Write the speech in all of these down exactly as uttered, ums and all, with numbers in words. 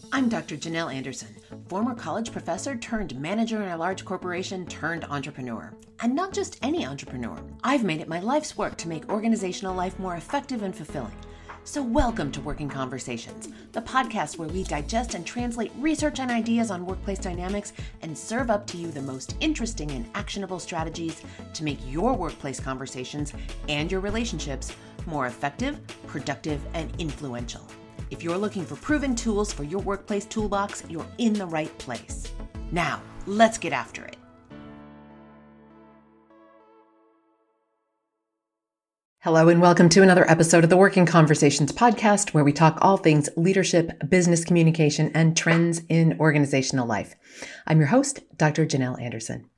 I'm Doctor Janelle Anderson, former college professor turned manager in a large corporation turned entrepreneur. And not just any entrepreneur. I've made it my life's work to make organizational life more effective and fulfilling. So welcome to Working Conversations, the podcast where we digest and translate research and ideas on workplace dynamics and serve up to you the most interesting and actionable strategies to make your workplace conversations and your relationships more effective, productive, and influential. If you're looking for proven tools for your workplace toolbox, you're in the right place. Now, let's get after it. Hello and welcome to another episode of the Working Conversations podcast, where we talk all things leadership, business communication, and trends in organizational life. I'm your host, Doctor Janelle Anderson.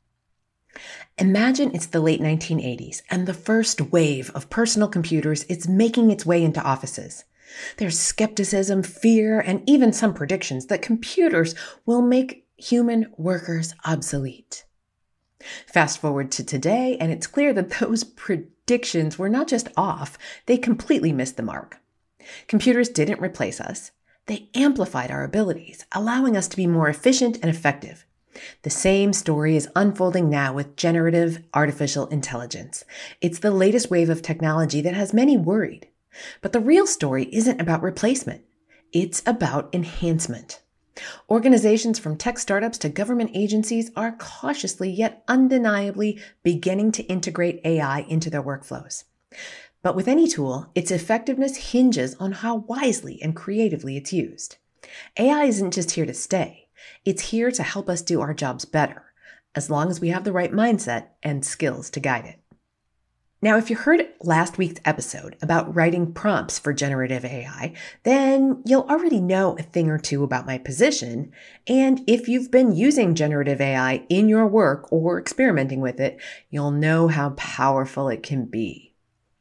Imagine it's the late nineteen eighties and the first wave of personal computers is making its way into offices. There's skepticism, fear, and even some predictions that computers will make human workers obsolete. Fast forward to today, and it's clear that those predictions were not just off, they completely missed the mark. Computers didn't replace us. They amplified our abilities, allowing us to be more efficient and effective. The same story is unfolding now with generative artificial intelligence. It's the latest wave of technology that has many worried. But the real story isn't about replacement. It's about enhancement. Organizations from tech startups to government agencies are cautiously yet undeniably beginning to integrate A I into their workflows. But with any tool, its effectiveness hinges on how wisely and creatively it's used. A I isn't just here to stay. It's here to help us do our jobs better, as long as we have the right mindset and skills to guide it. Now, if you heard last week's episode about writing prompts for generative A I, then you'll already know a thing or two about my position. And if you've been using generative A I in your work or experimenting with it, you'll know how powerful it can be.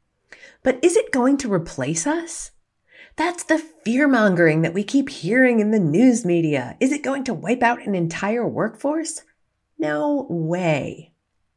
But is it going to replace us? That's the fear-mongering that we keep hearing in the news media. Is it going to wipe out an entire workforce? No way.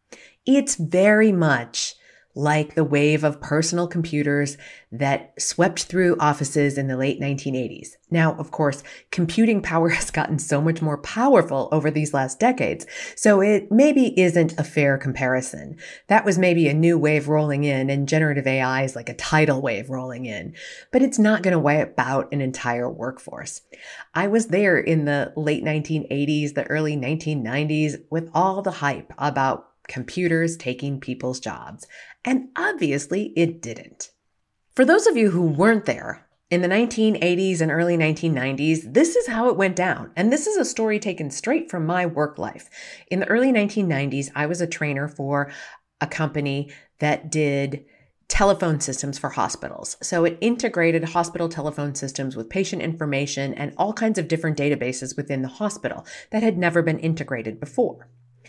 It's very much like the wave of personal computers that swept through offices in the late nineteen eighties. Now, of course, computing power has gotten so much more powerful over these last decades, so it maybe isn't a fair comparison. That was maybe a new wave rolling in, and generative A I is like a tidal wave rolling in, but it's not going to wipe out an entire workforce. I was there in the late nineteen eighties, the early nineteen nineties, with all the hype about computers taking people's jobs. And obviously it didn't. For those of you who weren't there in the nineteen eighties and early nineteen nineties, this is how it went down. And this is a story taken straight from my work life. In the early nineteen nineties, I was a trainer for a company that did telephone systems for hospitals. So it integrated hospital telephone systems with patient information and all kinds of different databases within the hospital that had never been integrated before.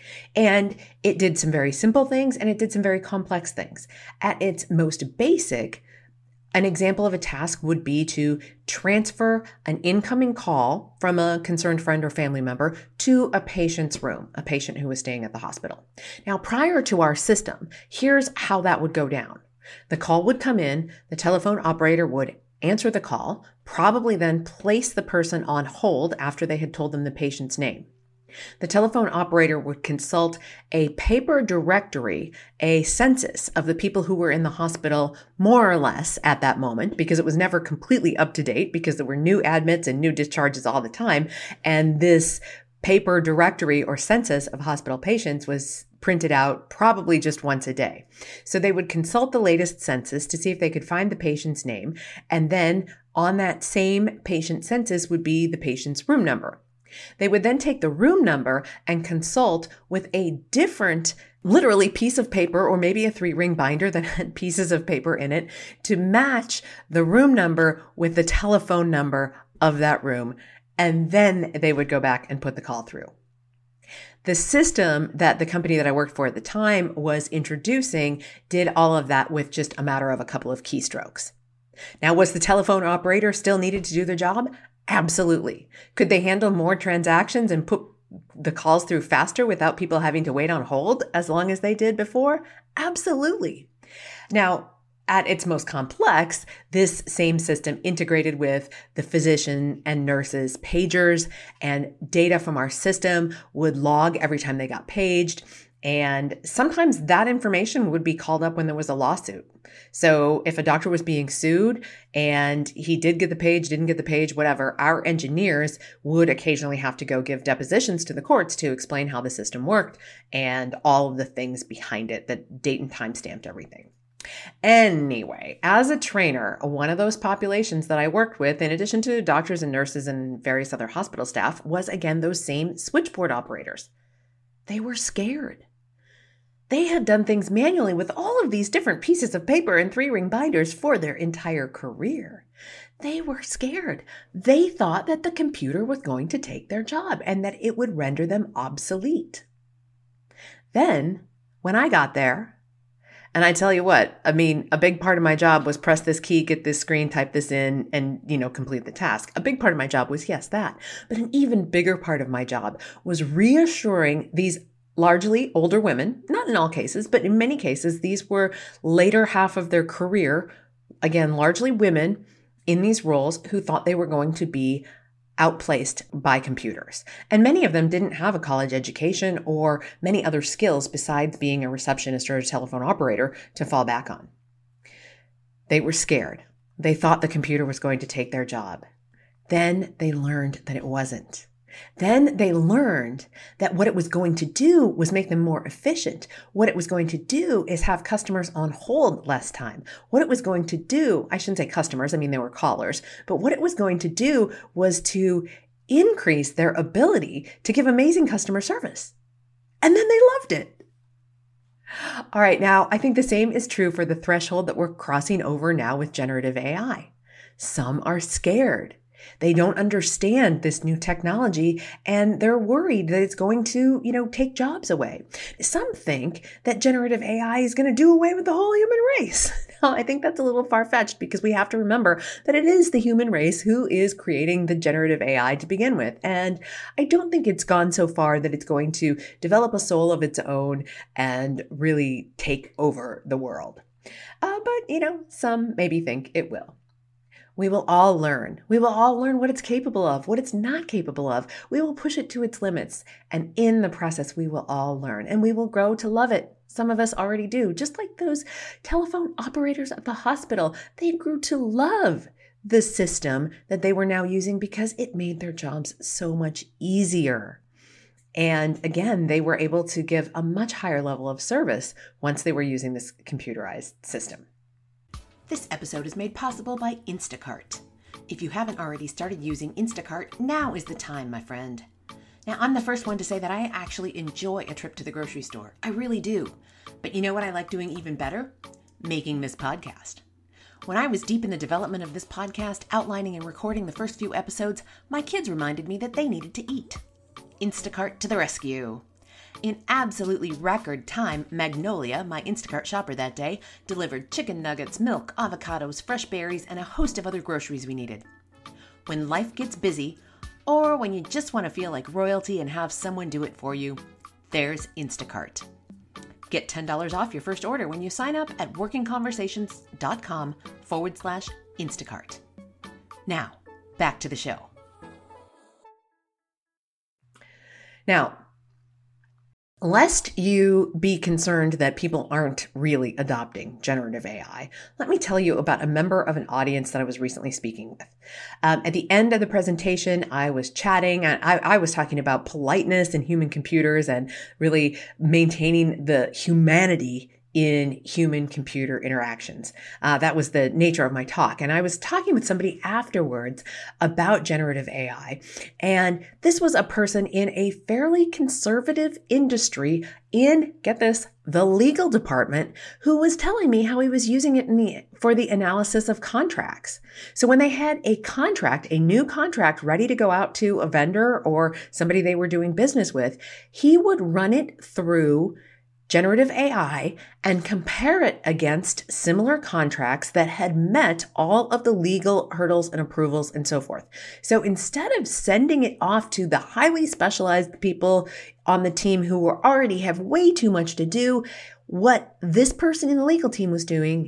And it did some very simple things and it did some very complex things. At its most basic, an example of a task would be to transfer an incoming call from a concerned friend or family member to a patient's room, a patient who was staying at the hospital. Now, prior to our system, here's how that would go down. The call would come in, the telephone operator would answer the call, probably then place the person on hold after they had told them the patient's name. The telephone operator would consult a paper directory, a census of the people who were in the hospital more or less at that moment, because it was never completely up to date because there were new admits and new discharges all the time. And this paper directory or census of hospital patients was printed out probably just once a day. So they would consult the latest census to see if they could find the patient's name. And then on that same patient census would be the patient's room number. They would then take the room number and consult with a different, literally piece of paper, or maybe a three-ring binder that had pieces of paper in it, to match the room number with the telephone number of that room. And then they would go back and put the call through. The system that the company that I worked for at the time was introducing did all of that with just a matter of a couple of keystrokes. Now, was the telephone operator still needed to do their job? Absolutely. Could they handle more transactions and put the calls through faster without people having to wait on hold as long as they did before? Absolutely. Now, At its most complex, this same system integrated with the physician and nurses' pagers, and data from our system would log every time they got paged. And sometimes that information would be called up when there was a lawsuit. So if a doctor was being sued and he did get the page, didn't get the page, whatever, our engineers would occasionally have to go give depositions to the courts to explain how the system worked and all of the things behind it, the date and time stamped everything. Anyway, as a trainer, one of those populations that I worked with, in addition to doctors and nurses and various other hospital staff, was again those same switchboard operators. They were scared. They had done things manually with all of these different pieces of paper and three-ring binders for their entire career. They were scared. They thought that the computer was going to take their job and that it would render them obsolete. Then, when I got there, and I tell you what, I mean, a big part of my job was press this key, get this screen, type this in, and, you know, complete the task. A big part of my job was, yes, that. But an even bigger part of my job was reassuring these largely older women, not in all cases, but in many cases, these were later half of their career, again, largely women in these roles who thought they were going to be outplaced by computers. And many of them didn't have a college education or many other skills besides being a receptionist or a telephone operator to fall back on. They were scared. They thought the computer was going to take their job. Then they learned that it wasn't. Then they learned that what it was going to do was make them more efficient. What it was going to do is have customers on hold less time. What it was going to do, I shouldn't say customers, I mean, they were callers, but what it was going to do was to increase their ability to give amazing customer service. And then they loved it. All right, now I think the same is true for the threshold that we're crossing over now with generative A I. Some are scared. They don't understand this new technology and they're worried that it's going to, you know, take jobs away. Some think that generative A I is going to do away with the whole human race. Now, I think that's a little far-fetched because we have to remember that it is the human race who is creating the generative A I to begin with. And I don't think it's gone so far that it's going to develop a soul of its own and really take over the world. Uh, but, you know, some maybe think it will. We will all learn. We will all learn what it's capable of, what it's not capable of. We will push it to its limits. And in the process, we will all learn and we will grow to love it. Some of us already do. Just like those telephone operators at the hospital, they grew to love the system that they were now using because it made their jobs so much easier. And again, they were able to give a much higher level of service once they were using this computerized system. This episode is made possible by Instacart. If you haven't already started using Instacart, now is the time, my friend. Now, I'm the first one to say that I actually enjoy a trip to the grocery store. I really do. But you know what I like doing even better? Making this podcast. When I was deep in the development of this podcast, outlining and recording the first few episodes, my kids reminded me that they needed to eat. Instacart to the rescue. In absolutely record time, Magnolia, my Instacart shopper that day, delivered chicken nuggets, milk, avocados, fresh berries, and a host of other groceries we needed. When life gets busy, or when you just want to feel like royalty and have someone do it for you, there's Instacart. Get ten dollars off your first order when you sign up at workingconversations.com forward slash Instacart. Now, back to the show. Now, lest you be concerned that people aren't really adopting generative A I, let me tell you about a member of an audience that I was recently speaking with. Um, at the end of the presentation, I was chatting and I, I was talking about politeness and human computers and really maintaining the humanity in human-computer interactions. Uh, that was the nature of my talk. And I was talking with somebody afterwards about generative A I. And this was a person in a fairly conservative industry in, get this, the legal department, who was telling me how he was using it in the, for the analysis of contracts. So when they had a contract, a new contract ready to go out to a vendor or somebody they were doing business with, he would run it through generative A I and compare it against similar contracts that had met all of the legal hurdles and approvals and so forth. So instead of sending it off to the highly specialized people on the team who were already have way too much to do, what this person in the legal team was doing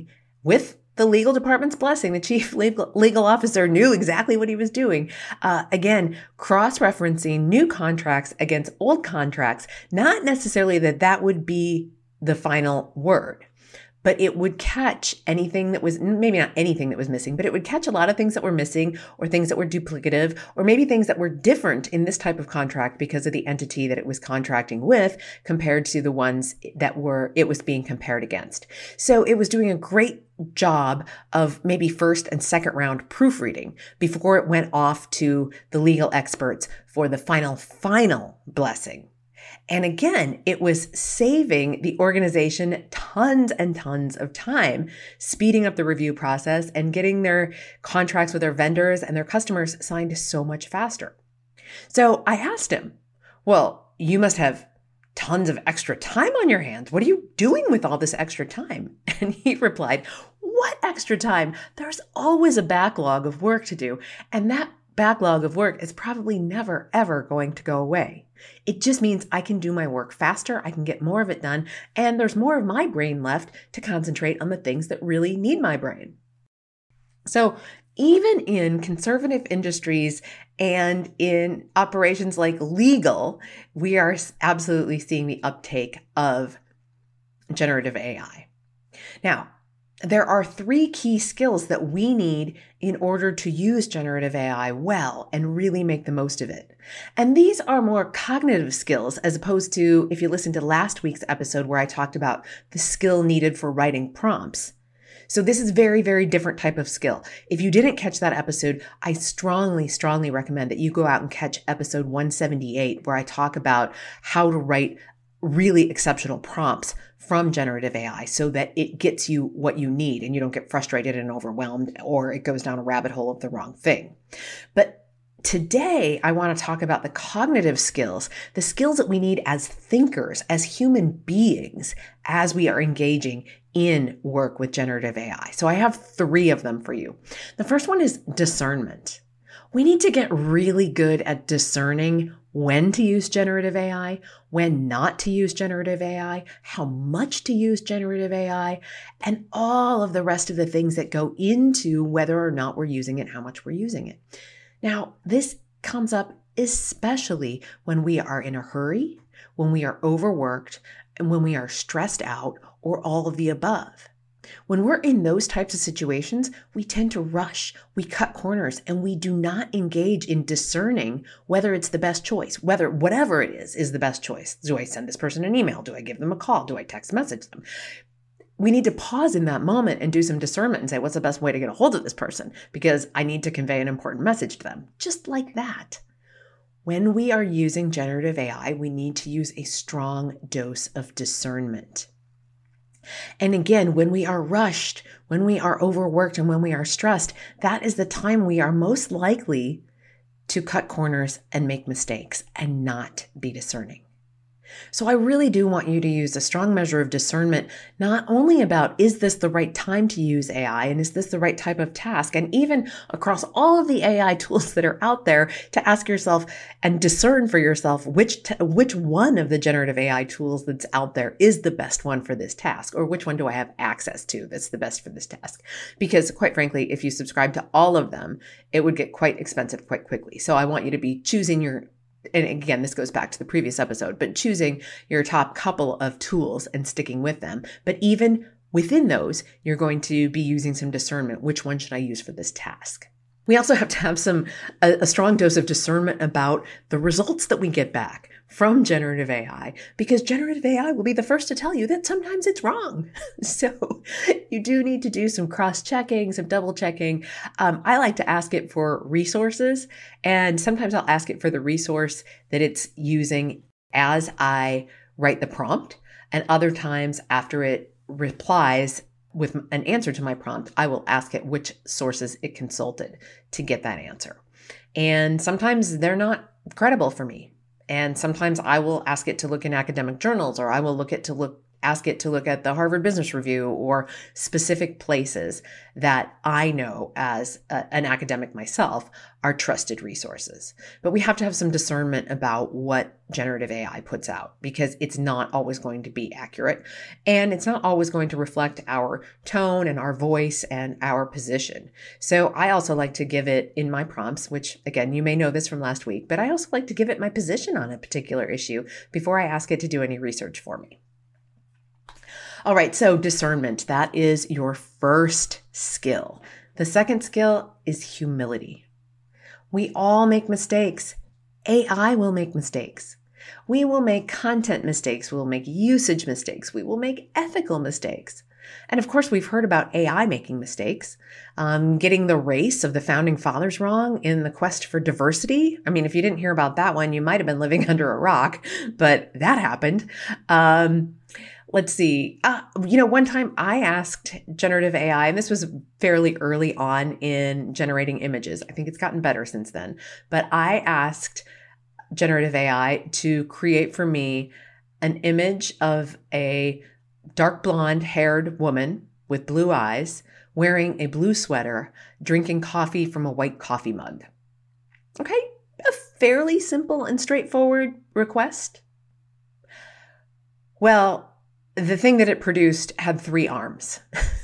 with the legal department's blessing. The chief legal, legal officer knew exactly what he was doing. Uh, again, cross-referencing new contracts against old contracts, not necessarily that that would be the final word, but it would catch anything that was, maybe not anything that was missing, but it would catch a lot of things that were missing or things that were duplicative or maybe things that were different in this type of contract because of the entity that it was contracting with compared to the ones that were, it was being compared against. So it was doing a great job of maybe first and second round proofreading before it went off to the legal experts for the final, final blessing. And again, it was saving the organization tons and tons of time, speeding up the review process and getting their contracts with their vendors and their customers signed so much faster. So I asked him, well, you must have tons of extra time on your hands. What are you doing with all this extra time? And he replied, what extra time? There's always a backlog of work to do. And that backlog of work is probably never, ever going to go away. It just means I can do my work faster, I can get more of it done, and there's more of my brain left to concentrate on the things that really need my brain. So even in conservative industries and in operations like legal, we are absolutely seeing the uptake of generative A I. Now, there are three key skills that we need in order to use generative A I well and really make the most of it. And these are more cognitive skills as opposed to if you listen to last week's episode where I talked about the skill needed for writing prompts. So this is very, very different type of skill. If you didn't catch that episode, I strongly, strongly recommend that you go out and catch episode one seventy-eight where I talk about how to write really exceptional prompts from generative A I so that it gets you what you need and you don't get frustrated and overwhelmed or it goes down a rabbit hole of the wrong thing. But today, I want to talk about the cognitive skills, the skills that we need as thinkers, as human beings, as we are engaging in work with generative A I. So I have three of them for you. The first one is discernment. We need to get really good at discerning when to use generative A I, when not to use generative A I, how much to use generative A I, and all of the rest of the things that go into whether or not we're using it, how much we're using it. Now, this comes up especially when we are in a hurry, when we are overworked, and when we are stressed out, or all of the above. When we're in those types of situations, we tend to rush, we cut corners, and we do not engage in discerning whether it's the best choice, whether whatever it is, is the best choice. Do I send this person an email? Do I give them a call? Do I text message them? We need to pause in that moment and do some discernment and say, what's the best way to get a hold of this person? Because I need to convey an important message to them. Just like that. When we are using generative A I, we need to use a strong dose of discernment. And again, when we are rushed, when we are overworked, and when we are stressed, that is the time we are most likely to cut corners and make mistakes and not be discerning. So I really do want you to use a strong measure of discernment, not only about, is this the right time to use A I and is this the right type of task? And even across all of the A I tools that are out there to ask yourself and discern for yourself which, t- which one of the generative A I tools that's out there is the best one for this task, or which one do I have access to that's the best for this task? Because quite frankly, if you subscribe to all of them, it would get quite expensive quite quickly. So I want you to be choosing your And again, this goes back to the previous episode, but choosing your top couple of tools and sticking with them. But even within those, you're going to be using some discernment. Which one should I use for this task? We also have to have some a, a strong dose of discernment about the results that we get back from generative A I, because generative A I will be the first to tell you that sometimes it's wrong. So you do need to do some cross-checking, some double-checking. Um, I like to ask it for resources, and sometimes I'll ask it for the resource that it's using as I write the prompt, and other times after it replies with an answer to my prompt, I will ask it which sources it consulted to get that answer. And sometimes they're not credible for me. And sometimes I will ask it to look in academic journals, or I will look it to look ask it to look at the Harvard Business Review or specific places that I know as a, an academic myself are trusted resources. But we have to have some discernment about what generative A I puts out, because it's not always going to be accurate, and it's not always going to reflect our tone and our voice and our position. So I also like to give it in my prompts, which again, you may know this from last week, but I also like to give it my position on a particular issue before I ask it to do any research for me. All right, so discernment, that is your first skill. The second skill is humility. We all make mistakes. A I will make mistakes. We will make content mistakes. We will make usage mistakes. We will make ethical mistakes. And of course, we've heard about A I making mistakes, um, getting the race of the founding fathers wrong in the quest for diversity. I mean, if you didn't hear about that one, you might have been living under a rock, but that happened. Um, Let's see. Uh, you know, one time I asked generative A I, and this was fairly early on in generating images. I think it's gotten better since then. But I asked generative A I to create for me an image of a dark blonde haired woman with blue eyes, wearing a blue sweater, drinking coffee from a white coffee mug. Okay, a fairly simple and straightforward request. Well, the thing that it produced had three arms.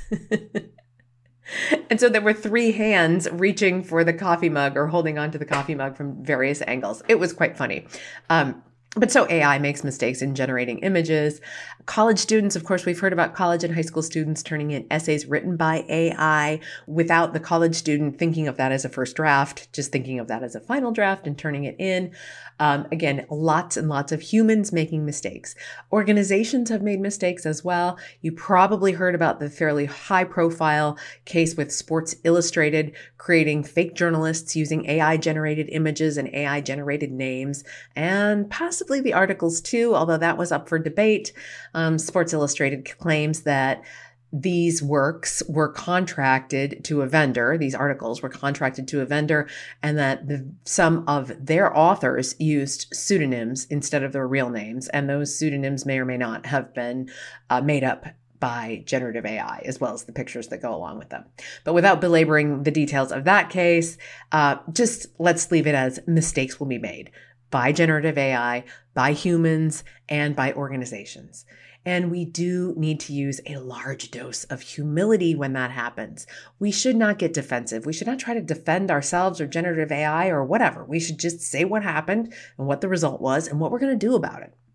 And so there were three hands reaching for the coffee mug or holding onto the coffee mug from various angles. It was quite funny. Um, But so A I makes mistakes in generating images. College students, of course, we've heard about college and high school students turning in essays written by A I without the college student thinking of that as a first draft, just thinking of that as a final draft and turning it in. Um, again, lots and lots of humans making mistakes. Organizations have made mistakes as well. You probably heard about the fairly high profile case with Sports Illustrated creating fake journalists using A I generated images and A I generated names, and possibly the articles too, although that was up for debate. Um, Sports Illustrated claims that these works were contracted to a vendor. These articles were contracted to a vendor, and that the, some of their authors used pseudonyms instead of their real names. And those pseudonyms may or may not have been uh, made up by generative A I, as well as the pictures that go along with them. But without belaboring the details of that case, uh, just let's leave it as mistakes will be made by generative A I, by humans, and by organizations. And we do need to use a large dose of humility when that happens. We should not get defensive. We should not try to defend ourselves or generative A I or whatever. We should just say what happened and what the result was and what we're going to do about it.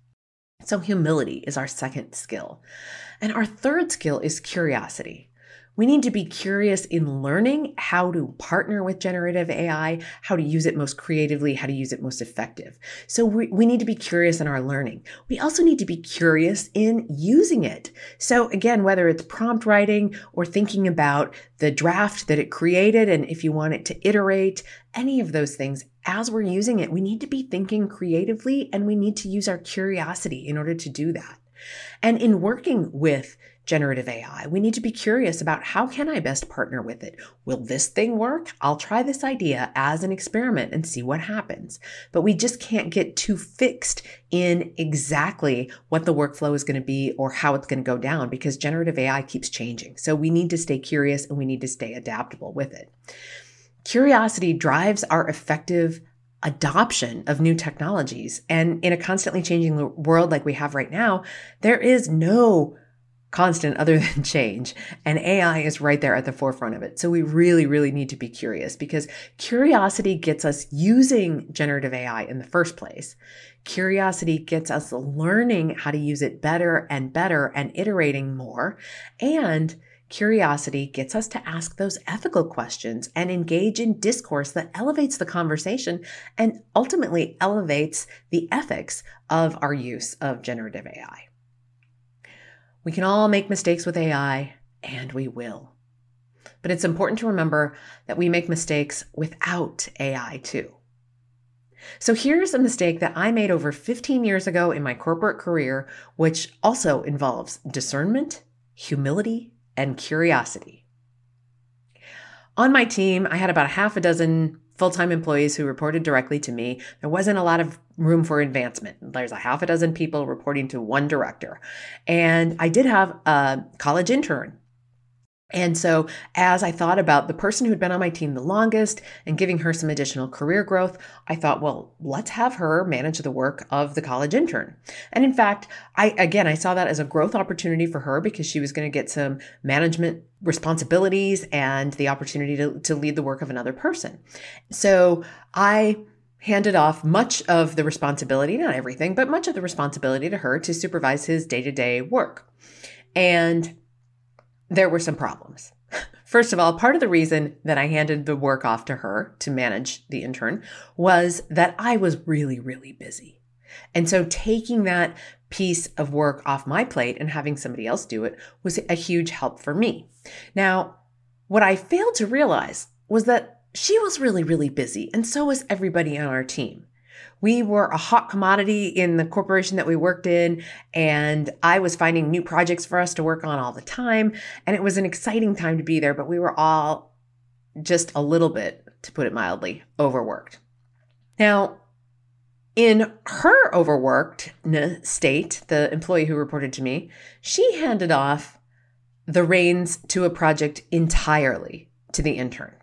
So humility is our second skill. And our third skill is curiosity. We need to be curious in learning how to partner with generative A I, how to use it most creatively, how to use it most effective. So we, we need to be curious in our learning. We also need to be curious in using it. So again, whether it's prompt writing or thinking about the draft that it created, and if you want it to iterate, any of those things, as we're using it, we need to be thinking creatively, and we need to use our curiosity in order to do that. And in working with generative A I, we need to be curious about how can I best partner with it? Will this thing work? I'll try this idea as an experiment and see what happens. But we just can't get too fixed in exactly what the workflow is going to be or how it's going to go down, because generative A I keeps changing. So we need to stay curious and we need to stay adaptable with it. Curiosity drives our effective adoption of new technologies. And in a constantly changing world like we have right now, there is no constant other than change. And A I is right there at the forefront of it. So we really, really need to be curious, because curiosity gets us using generative A I in the first place. Curiosity gets us learning how to use it better and better and iterating more. And curiosity gets us to ask those ethical questions and engage in discourse that elevates the conversation and ultimately elevates the ethics of our use of generative A I. We can all make mistakes with A I, and we will. But it's important to remember that we make mistakes without A I too. So here's a mistake that I made over fifteen years ago in my corporate career, which also involves discernment, humility, and curiosity. On my team, I had about a half a dozen full-time employees who reported directly to me. There wasn't a lot of room for advancement. There's a half a dozen people reporting to one director. And I did have a college intern. And so as I thought about the person who'd been on my team the longest and giving her some additional career growth, I thought, well, let's have her manage the work of the college intern. And in fact, I, again, I saw that as a growth opportunity for her because she was going to get some management responsibilities and the opportunity to, to lead the work of another person. So I handed off much of the responsibility, not everything, but much of the responsibility to her to supervise his day-to-day work. And there were some problems. First of all, part of the reason that I handed the work off to her to manage the intern was that I was really, really busy. And so taking that piece of work off my plate and having somebody else do it was a huge help for me. Now, what I failed to realize was that she was really, really busy, and so was everybody on our team. We were a hot commodity in the corporation that we worked in, and I was finding new projects for us to work on all the time, and it was an exciting time to be there, but we were all just a little bit, to put it mildly, overworked. Now, in her overworked state, the employee who reported to me, she handed off the reins to a project entirely to the intern.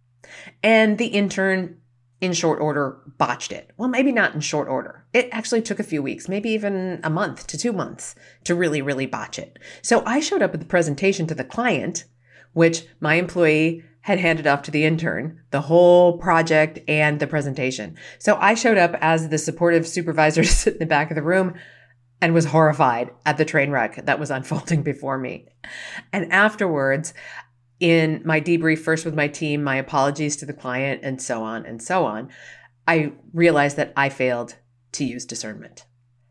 And the intern, in short order, botched it. Well, maybe not in short order. It actually took a few weeks, maybe even a month to two months to really, really botch it. So I showed up at the presentation to the client, which my employee had handed off to the intern, the whole project and the presentation. So I showed up as the supportive supervisor to sit in the back of the room and was horrified at the train wreck that was unfolding before me. And afterwards, in my debrief, first with my team, my apologies to the client, and so on and so on, I realized that I failed to use discernment.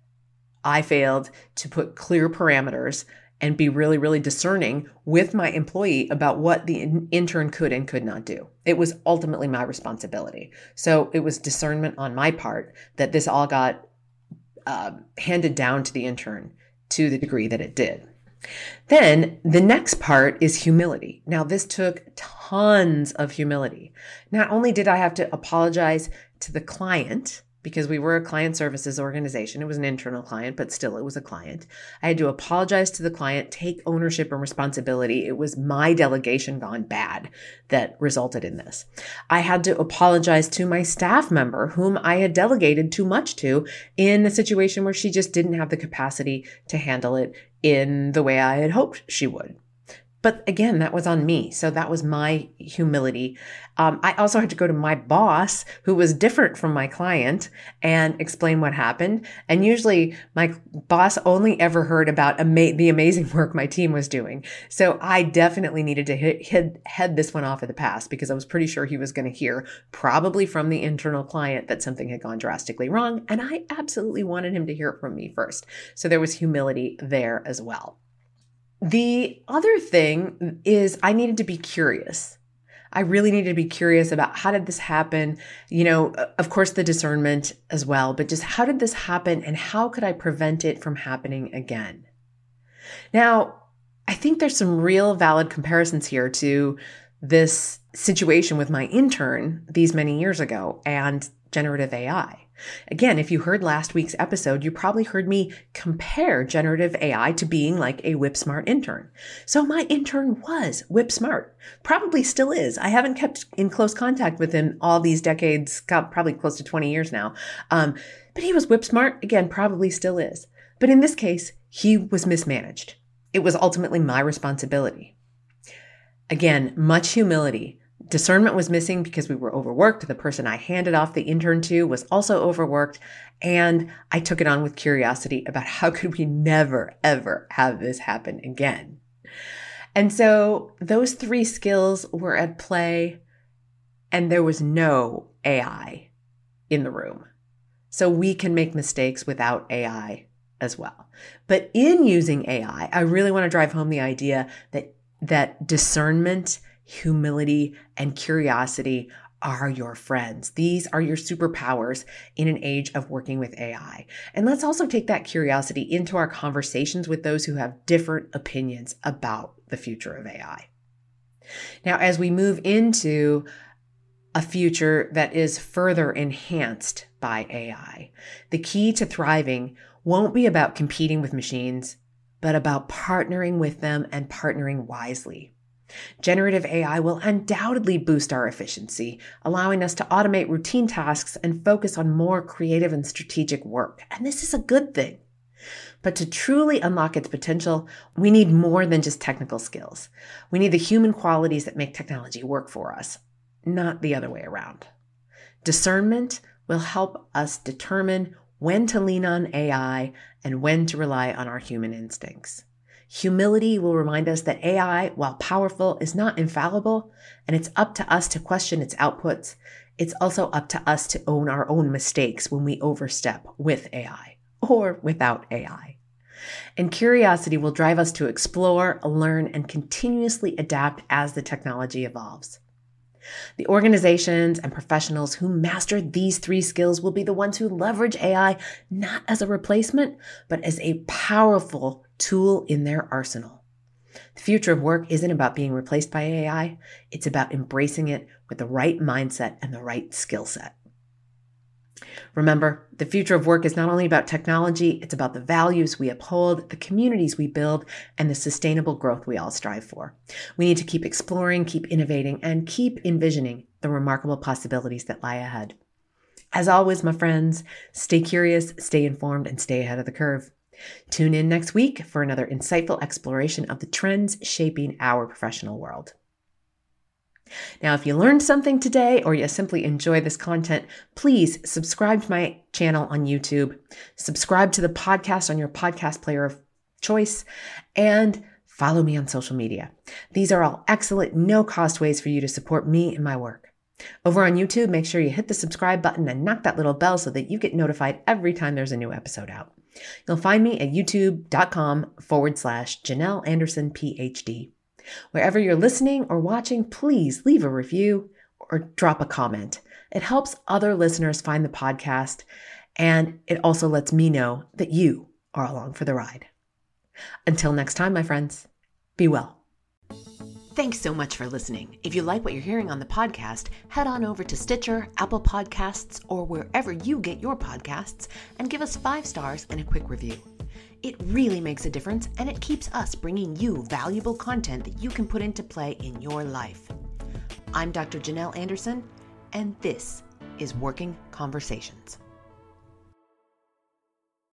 I failed to put clear parameters and be really, really discerning with my employee about what the intern could and could not do. It was ultimately my responsibility. So it was discernment on my part that this all got uh, handed down to the intern to the degree that it did. Then the next part is humility. Now, this took tons of humility. Not only did I have to apologize to the client, because we were a client services organization. It was an internal client, but still it was a client. I had to apologize to the client, take ownership and responsibility. It was my delegation gone bad that resulted in this. I had to apologize to my staff member whom I had delegated too much to in a situation where she just didn't have the capacity to handle it in the way I had hoped she would. But again, that was on me. So that was my humility. Um, I also had to go to my boss, who was different from my client, and explain what happened. And usually my boss only ever heard about ama- the amazing work my team was doing. So I definitely needed to hit, hit, head this one off at the pass, because I was pretty sure he was going to hear, probably from the internal client, that something had gone drastically wrong. And I absolutely wanted him to hear it from me first. So there was humility there as well. The other thing is I needed to be curious. I really needed to be curious about, how did this happen? You know, of course, the discernment as well, but just how did this happen and how could I prevent it from happening again? Now, I think there's some real valid comparisons here to this situation with my intern these many years ago and generative A I. Again, if you heard last week's episode, you probably heard me compare generative A I to being like a whip smart intern. So my intern was whip smart, probably still is. I haven't kept in close contact with him all these decades, probably close to twenty years now. Um, but he was whip smart, again, probably still is. But in this case, he was mismanaged. It was ultimately my responsibility. Again, much humility. Discernment was missing because we were overworked. The person I handed off the intern to was also overworked. And I took it on with curiosity about how could we never, ever have this happen again. And so those three skills were at play, and there was no A I in the room. So we can make mistakes without A I as well. But in using A I, I really want to drive home the idea that, that discernment, humility, and curiosity are your friends. These are your superpowers in an age of working with A I. And let's also take that curiosity into our conversations with those who have different opinions about the future of A I. Now, as we move into a future that is further enhanced by A I. The key to thriving won't be about competing with machines, but about partnering with them and partnering wisely. Generative A I will undoubtedly boost our efficiency, allowing us to automate routine tasks and focus on more creative and strategic work. And this is a good thing. But to truly unlock its potential, we need more than just technical skills. We need the human qualities that make technology work for us, not the other way around. Discernment will help us determine when to lean on A I and when to rely on our human instincts. Humility will remind us that A I, while powerful, is not infallible, and it's up to us to question its outputs. It's also up to us to own our own mistakes when we overstep with A I or without A I. And curiosity will drive us to explore, learn, and continuously adapt as the technology evolves. The organizations and professionals who master these three skills will be the ones who leverage A I not as a replacement, but as a powerful tool in their arsenal. The future of work isn't about being replaced by A I. It's about embracing it with the right mindset and the right skill set. Remember, the future of work is not only about technology, it's about the values we uphold, the communities we build, and the sustainable growth we all strive for. We need to keep exploring, keep innovating, and keep envisioning the remarkable possibilities that lie ahead. As always, my friends, stay curious, stay informed, and stay ahead of the curve. Tune in next week for another insightful exploration of the trends shaping our professional world. Now, if you learned something today or you simply enjoy this content, please subscribe to my channel on YouTube, subscribe to the podcast on your podcast player of choice, and follow me on social media. These are all excellent, no-cost ways for you to support me and my work. Over on YouTube, make sure you hit the subscribe button and knock that little bell so that you get notified every time there's a new episode out. You'll find me at youtube.com forward slash Janelle Anderson, PhD. Wherever you're listening or watching, please leave a review or drop a comment. It helps other listeners find the podcast, and it also lets me know that you are along for the ride. Until next time, my friends, be well. Thanks so much for listening. If you like what you're hearing on the podcast, head on over to Stitcher, Apple Podcasts, or wherever you get your podcasts and give us five stars and a quick review. It really makes a difference, and it keeps us bringing you valuable content that you can put into play in your life. I'm Doctor Janelle Anderson, and this is Working Conversations.